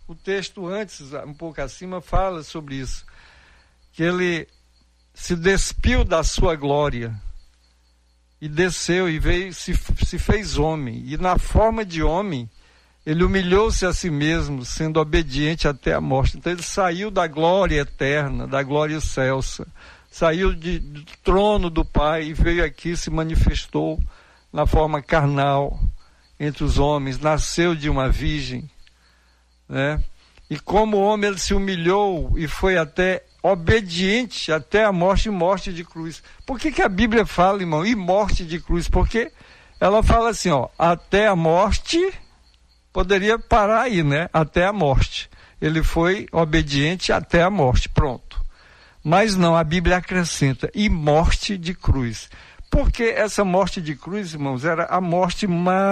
O texto antes, um pouco acima, fala sobre isso, que ele se despiu da sua glória e desceu e veio, se fez homem, e na forma de homem ele humilhou-se a si mesmo, sendo obediente até a morte. Então ele saiu da glória eterna, da glória excelsa, saiu do trono do Pai e veio aqui, se manifestou na forma carnal entre os homens, nasceu de uma virgem, né? E como homem ele se humilhou e foi até obediente até a morte e morte de cruz. Por que a Bíblia fala, irmão, e morte de cruz? Porque ela fala assim, ó, até a morte, poderia parar aí, né? Até a morte. Ele foi obediente até a morte, pronto. Mas não, a Bíblia acrescenta, e morte de cruz. Porque essa morte de cruz, irmãos, era a morte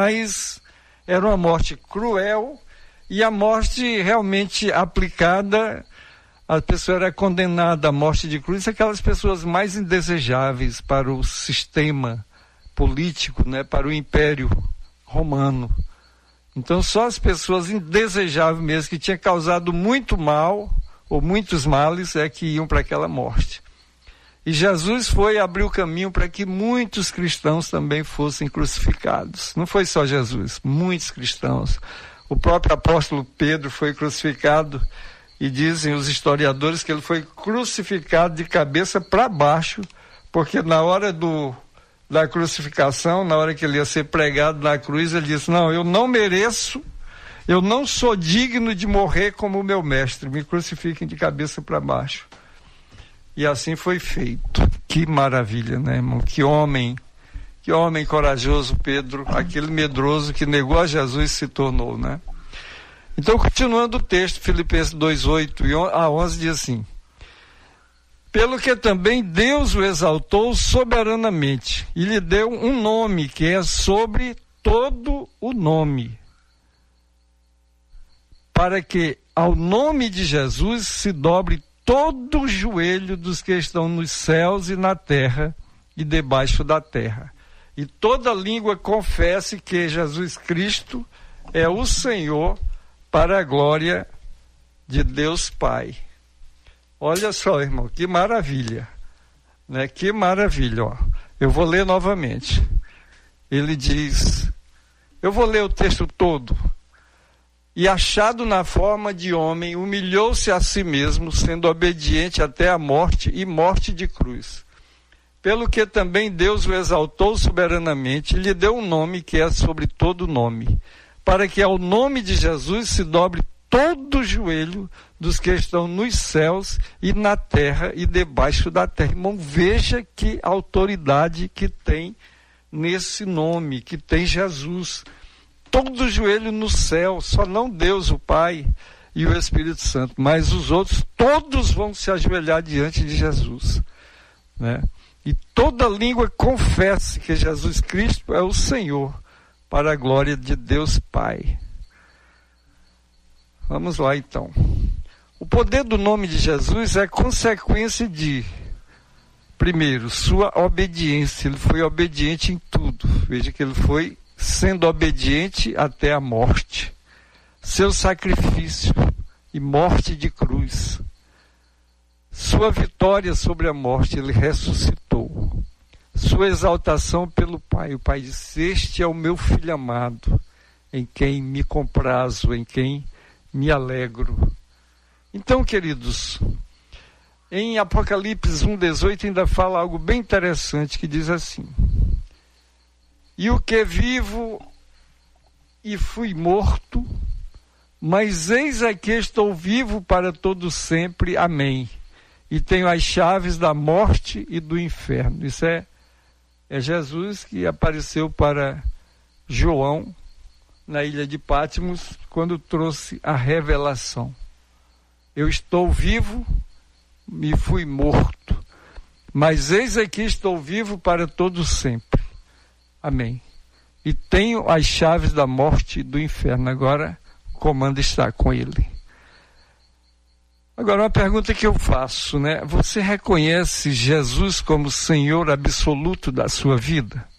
era uma morte cruel, e a morte realmente aplicada, a pessoa era condenada à morte de cruz, aquelas pessoas mais indesejáveis para o sistema político, né, para o Império Romano. Então só as pessoas indesejáveis mesmo, que tinham causado muito mal, ou muitos males, é que iam para aquela morte. E Jesus foi abrir o caminho para que muitos cristãos também fossem crucificados. Não foi só Jesus, muitos cristãos. O próprio apóstolo Pedro foi crucificado, e dizem os historiadores que ele foi crucificado de cabeça para baixo, porque na hora da crucificação, na hora que ele ia ser pregado na cruz, ele disse, não, eu não mereço, eu não sou digno de morrer como o meu mestre, me crucifiquem de cabeça para baixo. E assim foi feito. Que maravilha, né, irmão? Que homem corajoso, Pedro, aquele medroso que negou a Jesus se tornou, né? Então, continuando o texto, Filipenses 2:8 a 11 diz assim, pelo que também Deus o exaltou soberanamente e lhe deu um nome que é sobre todo o nome, para que ao nome de Jesus se dobre todo o joelho dos que estão nos céus e na terra e debaixo da terra, e toda língua confesse que Jesus Cristo é o Senhor, para a glória de Deus Pai. Olha só, irmão, que maravilha, né? Que maravilha, ó. Eu vou ler novamente. Ele diz, eu vou ler o texto todo. E achado na forma de homem, humilhou-se a si mesmo, sendo obediente até a morte e morte de cruz. Pelo que também Deus o exaltou soberanamente e lhe deu um nome que é sobre todo nome, para que ao nome de Jesus se dobre todo o joelho dos que estão nos céus e na terra e debaixo da terra. Irmão, veja que autoridade que tem nesse nome, que tem Jesus. Todo o joelho no céu, só não Deus, o Pai e o Espírito Santo, mas os outros, todos vão se ajoelhar diante de Jesus, né? E toda língua confesse que Jesus Cristo é o Senhor, para a glória de Deus Pai. Vamos lá então. O poder do nome de Jesus é consequência de, primeiro, sua obediência. Ele foi obediente em tudo. Veja que ele foi sendo obediente até a morte. Seu sacrifício e morte de cruz. Sua vitória sobre a morte, ele ressuscitou. Sua exaltação pelo Pai. O Pai disse, este é o meu Filho amado, em quem me comprazo, em quem me alegro. Então, queridos, em Apocalipse 1:18 ainda fala algo bem interessante, que diz assim, e o que vivo e fui morto, mas eis aqui estou vivo para todo sempre, amém. E tenho as chaves da morte e do inferno. Isso é Jesus que apareceu para João na ilha de Patmos quando trouxe a revelação. Eu estou vivo e fui morto, mas eis aqui estou vivo para todo sempre. Amém. E tenho as chaves da morte e do inferno. Agora o comando está com ele. Agora, uma pergunta que eu faço, né? Você reconhece Jesus como Senhor absoluto da sua vida?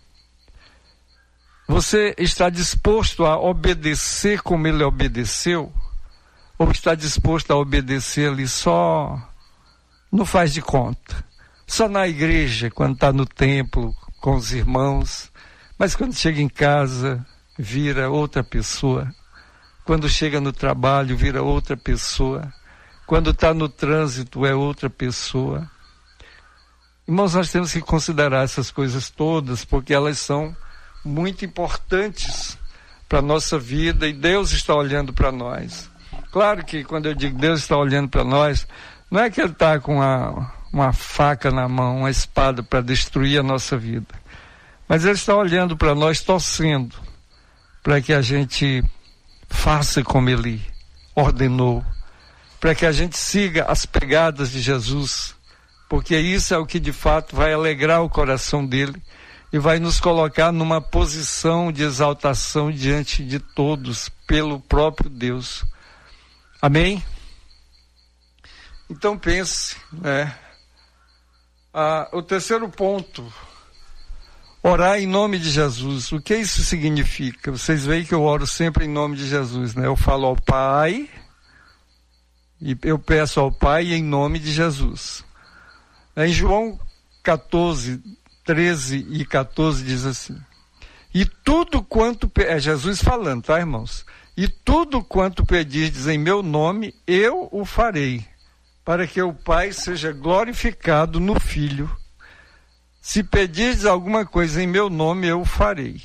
Você está disposto a obedecer como ele obedeceu? Ou está disposto a obedecer ali só, não faz de conta, só na igreja, quando está no templo com os irmãos, mas quando chega em casa, vira outra pessoa. Quando chega no trabalho, vira outra pessoa. Quando está no trânsito, é outra pessoa. Irmãos, nós temos que considerar essas coisas todas, porque elas são muito importantes para a nossa vida e Deus está olhando para nós. Claro que quando eu digo Deus está olhando para nós, não é que Ele está com uma faca na mão, uma espada para destruir a nossa vida. Mas Ele está olhando para nós, torcendo, para que a gente faça como Ele ordenou, para que a gente siga as pegadas de Jesus, porque isso é o que de fato vai alegrar o coração dele e vai nos colocar numa posição de exaltação diante de todos, pelo próprio Deus. Amém? Então pense, né? O terceiro ponto, orar em nome de Jesus. O que isso significa? Vocês veem que eu oro sempre em nome de Jesus, né? Eu falo ao Pai e eu peço ao Pai em nome de Jesus. Em João 14, 13 e 14 diz assim: e tudo quanto... É Jesus falando, tá, irmãos? E tudo quanto pedirdes em meu nome, eu o farei, para que o Pai seja glorificado no Filho. Se pedirdes alguma coisa em meu nome, eu o farei.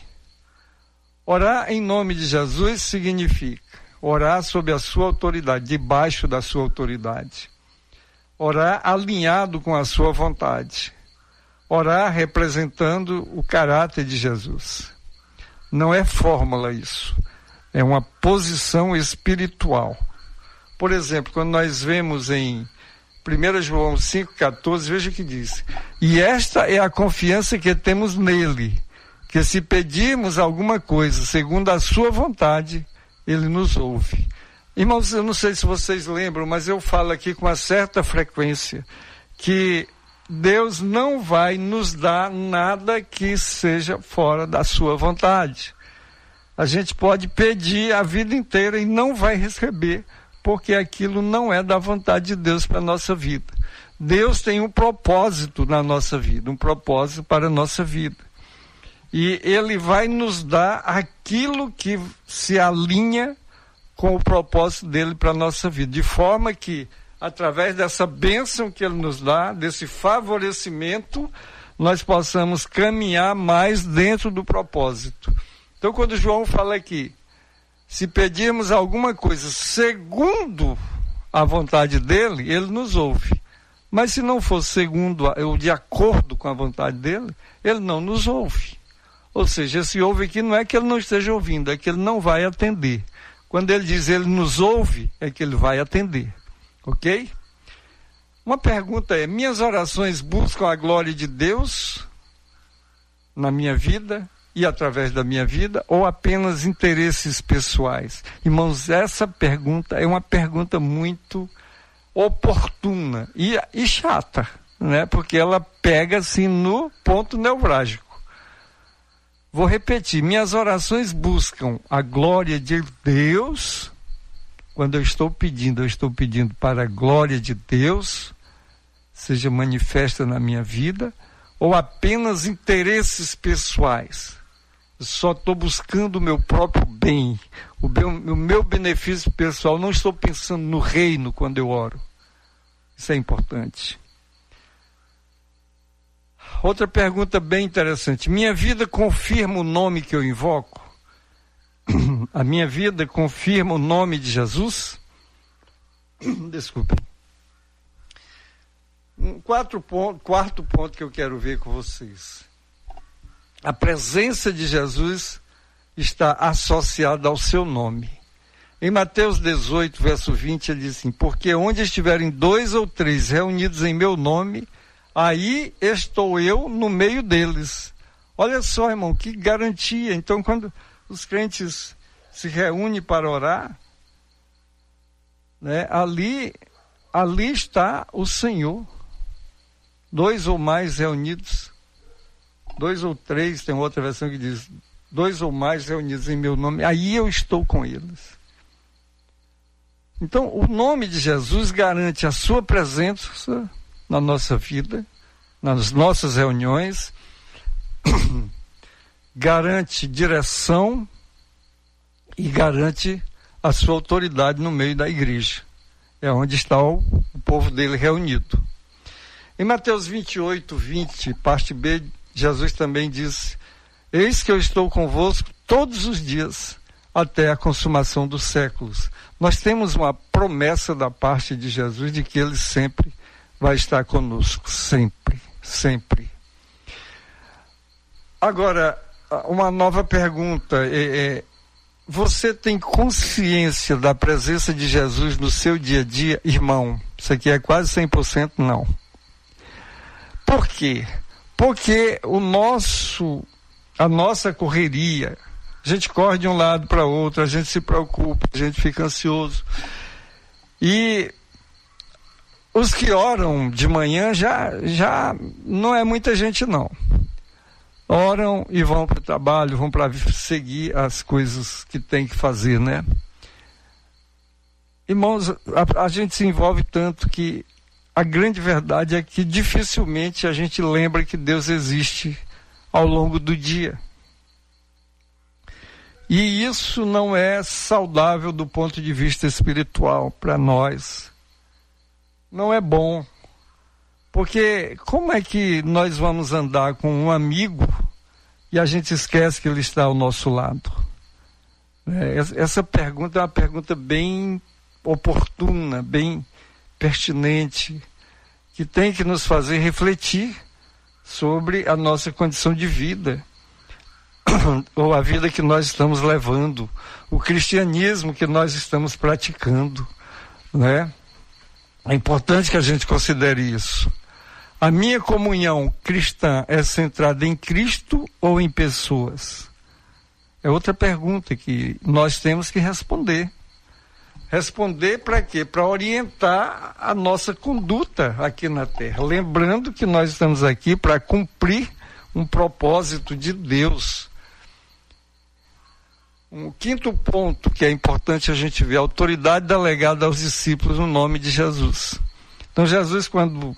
Orar em nome de Jesus significa orar sob a sua autoridade, debaixo da sua autoridade. Orar alinhado com a sua vontade. Orar representando o caráter de Jesus. Não é fórmula isso. É uma posição espiritual. Por exemplo, quando nós vemos em 1 João 5,14, veja o que diz. E esta é a confiança que temos nele, que se pedirmos alguma coisa segundo a sua vontade, ele nos ouve. Irmãos, eu não sei se vocês lembram, mas eu falo aqui com uma certa frequência que Deus não vai nos dar nada que seja fora da sua vontade. A gente pode pedir a vida inteira e não vai receber, porque aquilo não é da vontade de Deus para a nossa vida. Deus tem um propósito na nossa vida, um propósito para a nossa vida. E Ele vai nos dar aquilo que se alinha com o propósito dele para a nossa vida, de forma que, através dessa bênção que ele nos dá, desse favorecimento, nós possamos caminhar mais dentro do propósito. Então, quando João fala aqui, se pedirmos alguma coisa segundo a vontade dele, ele nos ouve. Mas se não for segundo ou de acordo com a vontade dele, ele não nos ouve. Ou seja, esse ouve aqui não é que ele não esteja ouvindo, é que ele não vai atender. Quando ele diz ele nos ouve, é que ele vai atender. Ok? Uma pergunta é: minhas orações buscam a glória de Deus na minha vida e através da minha vida, ou apenas interesses pessoais? Irmãos, essa pergunta é uma pergunta muito oportuna e chata, né? Porque ela pega assim no ponto nevrálgico. Vou repetir: minhas orações buscam a glória de Deus. Quando eu estou pedindo para a glória de Deus seja manifesta na minha vida, ou apenas interesses pessoais? Eu só estou buscando o meu próprio bem, o meu benefício pessoal, não estou pensando no reino quando eu oro. Isso é importante. Outra pergunta bem interessante: minha vida confirma o nome que eu invoco? A minha vida confirma o nome de Jesus? Desculpe. Quarto ponto que eu quero ver com vocês. A presença de Jesus está associada ao seu nome. Em Mateus 18, verso 20, ele diz assim: porque onde estiverem 2 ou 3 reunidos em meu nome, aí estou eu no meio deles. Olha só, irmão, que garantia. Então, quando os crentes se reúnem para orar, né, ali está o Senhor. 2 ou mais reunidos, 2 ou 3, tem outra versão que diz 2 ou mais reunidos em meu nome, aí eu estou com eles. Então, o nome de Jesus garante a sua presença na nossa vida, nas nossas reuniões, garante direção e garante a sua autoridade no meio da igreja. É onde está o povo dele reunido. Em Mateus 28, 20, parte B, Jesus também diz: eis que eu estou convosco todos os dias, até a consumação dos séculos. Nós temos uma promessa da parte de Jesus de que ele sempre vai estar conosco, sempre, sempre. Agora, uma nova pergunta, você tem consciência da presença de Jesus no seu dia a dia? Irmão, isso aqui é quase 100% não. Por quê? Porque a nossa correria, a gente corre de um lado para outro, a gente se preocupa, a gente fica ansioso. E os que oram de manhã já não é muita gente não. Oram e vão para o trabalho, vão para seguir as coisas que tem que fazer, né? Irmãos, a gente se envolve tanto que a grande verdade é que dificilmente a gente lembra que Deus existe ao longo do dia. E isso não é saudável do ponto de vista espiritual para nós. Não é bom. Porque como é que nós vamos andar com um amigo e a gente esquece que ele está ao nosso lado? Essa pergunta é uma pergunta bem oportuna, bem pertinente, que tem que nos fazer refletir sobre a nossa condição de vida, ou a vida que nós estamos levando, o cristianismo que nós estamos praticando, né? É importante que a gente considere isso. A minha comunhão cristã é centrada em Cristo ou em pessoas? É outra pergunta que nós temos que responder. Responder para quê? Para orientar a nossa conduta aqui na Terra. Lembrando que nós estamos aqui para cumprir um propósito de Deus. Um quinto ponto que é importante a gente ver: a autoridade delegada aos discípulos no nome de Jesus. Então Jesus, quando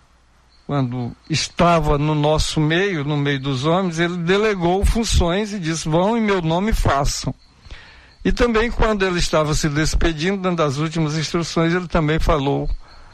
estava no nosso meio, no meio dos homens, ele delegou funções e disse: vão em meu nome e façam. E também quando ele estava se despedindo, dando as últimas instruções, ele também falou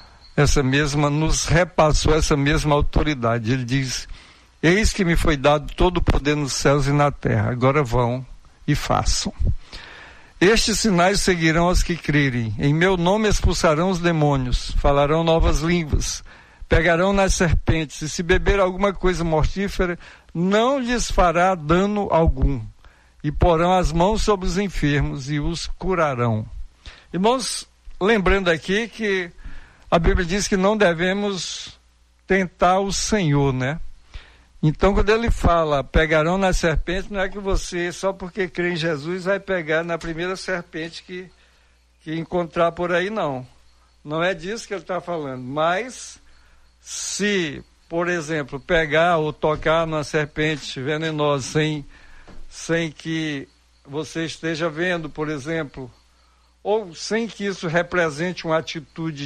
nos repassou essa mesma autoridade. Ele diz: eis que me foi dado todo o poder nos céus e na terra, agora vão e façam. Estes sinais seguirão aos que crerem. Em meu nome expulsarão os demônios, falarão novas línguas, pegarão nas serpentes, e se beber alguma coisa mortífera, não lhes fará dano algum. E porão as mãos sobre os enfermos e os curarão. Irmãos, lembrando aqui que a Bíblia diz que não devemos tentar o Senhor, né? Então, quando ele fala, pegarão nas serpentes, não é que você, só porque crê em Jesus, vai pegar na primeira serpente que encontrar por aí, não. Não é disso que ele está falando. Mas, se, por exemplo, pegar ou tocar numa serpente venenosa sem que você esteja vendo, por exemplo, ou sem que isso represente uma atitude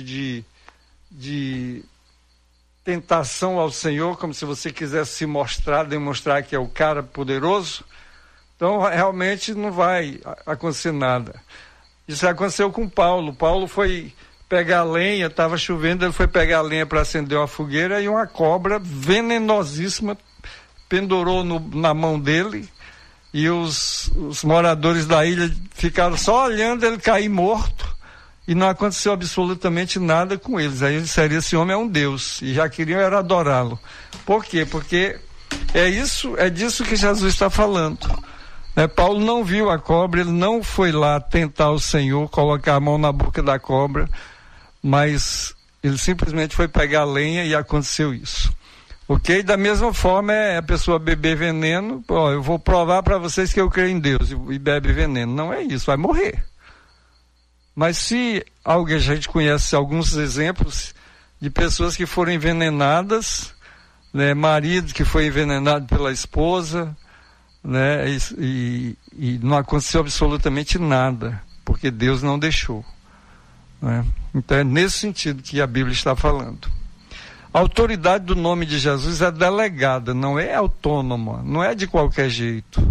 de tentação ao Senhor, como se você quisesse se demonstrar que é o cara poderoso, então realmente não vai acontecer nada. Isso aconteceu com Paulo. Paulo foi pegar lenha, estava chovendo, ele foi pegar lenha para acender uma fogueira e uma cobra venenosíssima pendurou na mão dele. E os moradores da ilha ficaram só olhando ele cair morto e não aconteceu absolutamente nada com eles. Aí eles disseram: esse homem é um Deus, e já queriam era adorá-lo. Por quê? Porque é disso que Jesus está falando. Paulo não viu a cobra, ele não foi lá tentar o Senhor, colocar a mão na boca da cobra, mas ele simplesmente foi pegar lenha e aconteceu isso. Ok? Da mesma forma a pessoa beber veneno. Eu vou provar para vocês que eu creio em Deus, e bebe veneno. Não é isso, vai morrer. Mas se a gente conhece alguns exemplos de pessoas que foram envenenadas, né? Marido que foi envenenado pela esposa, né? E não aconteceu absolutamente nada, porque Deus não deixou. né? Então é nesse sentido que a Bíblia está falando. A autoridade do nome de Jesus é delegada, não é autônoma, não é de qualquer jeito.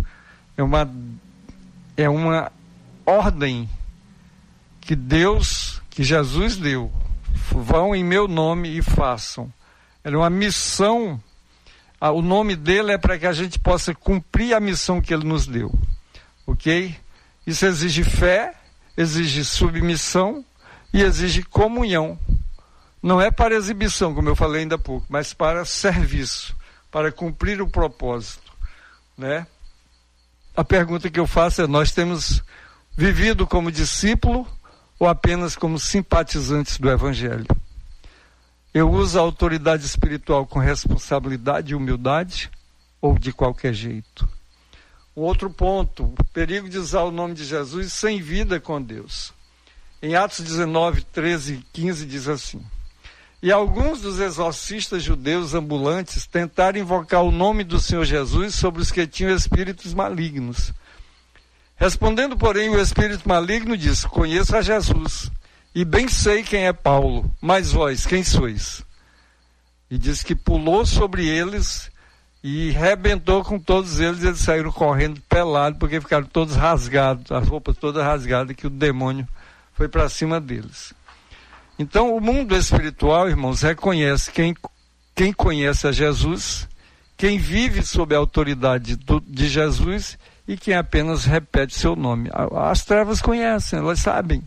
É uma ordem que Jesus deu. Vão em meu nome e façam. É uma missão. O nome dele é para que a gente possa cumprir a missão que ele nos deu. Ok? Isso exige fé, exige submissão e exige comunhão. Não é para exibição, como eu falei ainda há pouco, mas para serviço, para cumprir o propósito, né? A pergunta que eu faço é: nós temos vivido como discípulo ou apenas como simpatizantes do Evangelho? Eu uso a autoridade espiritual com responsabilidade e humildade ou de qualquer jeito? Um outro ponto, o perigo de usar o nome de Jesus sem vida com Deus. Em Atos 19, 13 e 15 diz assim: e alguns dos exorcistas judeus ambulantes tentaram invocar o nome do Senhor Jesus sobre os que tinham espíritos malignos. Respondendo, porém, o espírito maligno disse: conheço a Jesus, e bem sei quem é Paulo, mas vós, quem sois? E diz que pulou sobre eles e rebentou com todos eles. Eles saíram correndo pelados, porque ficaram todos rasgados, as roupas todas rasgadas, que o demônio foi para cima deles. Então, o mundo espiritual, irmãos, reconhece quem conhece a Jesus, quem vive sob a autoridade de Jesus e quem apenas repete seu nome. As trevas conhecem, elas sabem.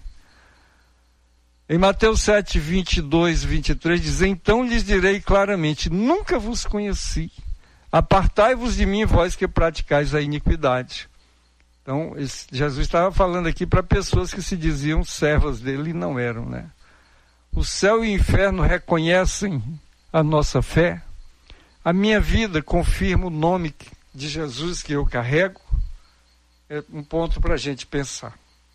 Em Mateus 7, 22, 23, diz: então lhes direi claramente, nunca vos conheci. Apartai-vos de mim, vós que praticais a iniquidade. Então, Jesus estava falando aqui para pessoas que se diziam servas dele e não eram, né? O céu e o inferno reconhecem a nossa fé. A minha vida confirma o nome de Jesus que eu carrego. É um ponto para a gente pensar.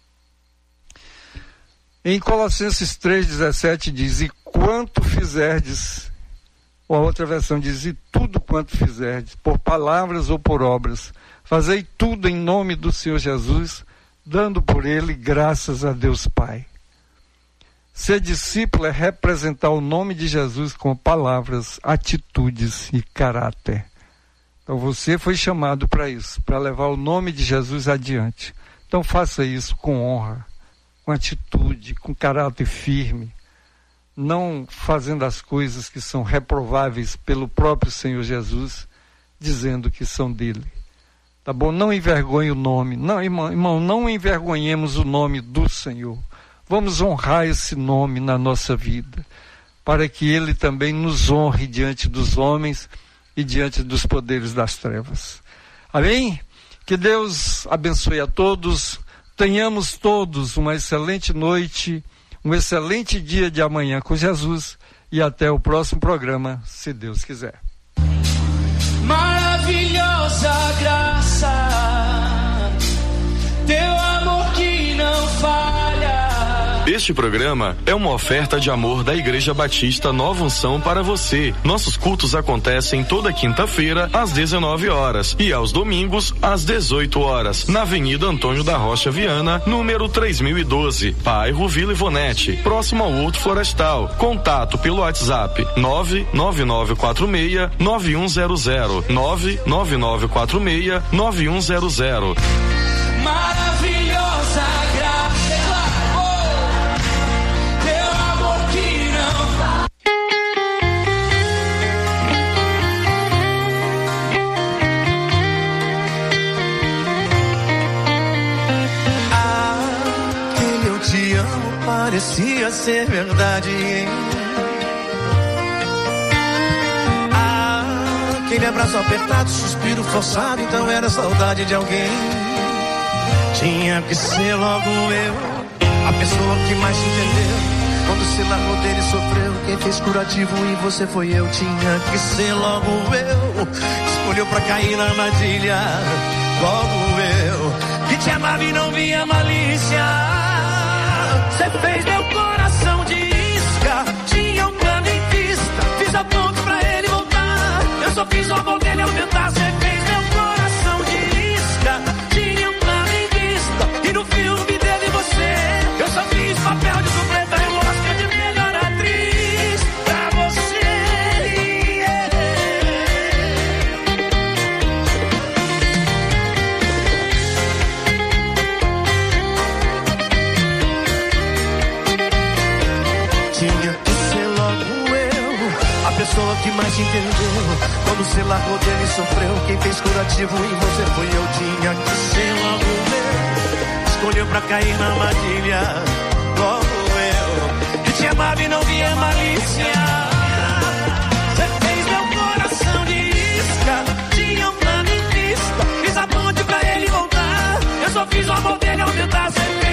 Em Colossenses 3,17 diz: e quanto fizerdes, ou a outra versão diz: e tudo quanto fizerdes, por palavras ou por obras, fazei tudo em nome do Senhor Jesus, dando por ele graças a Deus Pai. Ser discípulo é representar o nome de Jesus com palavras, atitudes e caráter. Então você foi chamado para isso, para levar o nome de Jesus adiante. Então faça isso com honra, com atitude, com caráter firme, não fazendo as coisas que são reprováveis pelo próprio Senhor Jesus, dizendo que são dele. Tá bom? Não envergonhe o nome. Não, irmão, não envergonhemos o nome do Senhor. Vamos honrar esse nome na nossa vida, para que ele também nos honre diante dos homens e diante dos poderes das trevas. Amém? Que Deus abençoe a todos. Tenhamos todos uma excelente noite, um excelente dia de amanhã com Jesus, e até o próximo programa, se Deus quiser. Maravilhosa graça, teu amor que não falha. Este programa é uma oferta de amor da Igreja Batista Nova Unção para você. Nossos cultos acontecem toda quinta-feira às 19 horas e aos domingos às 18 horas, na Avenida Antônio da Rocha Viana, número 3012, bairro Vila Ivonete, próximo ao Horto Florestal. Contato pelo WhatsApp 99946-9100, 99946-9100. Maravilhosa graça, teu amor que não falha. Aquele eu te amo parecia ser verdade. Aquele abraço apertado, suspiro forçado, então era saudade de alguém. Tinha que ser logo eu, a pessoa que mais entendeu. Quando se largou dele sofreu, quem fez curativo em você foi eu. Tinha que ser logo eu, escolheu pra cair na armadilha. Logo eu, que te amava e não via malícia. Você fez meu coração de isca, tinha um plano em vista. Fiz a ponte pra ele voltar, eu só fiz o amor dele aumentar. Você fez meu coração de isca, tinha um plano em vista. E no filme dele você, eu só fiz papel de supleta. pessoa que mais te entendeu. Quando você largou dele sofreu. Quem fez curativo em você foi eu. Tinha que ser logo eu. Escolheu pra cair na armadilha, logo eu, que te amava e não via malícia. Você fez meu coração de isca, tinha um plano em vista. Fiz a ponte pra ele voltar, eu só fiz o amor dele aumentar.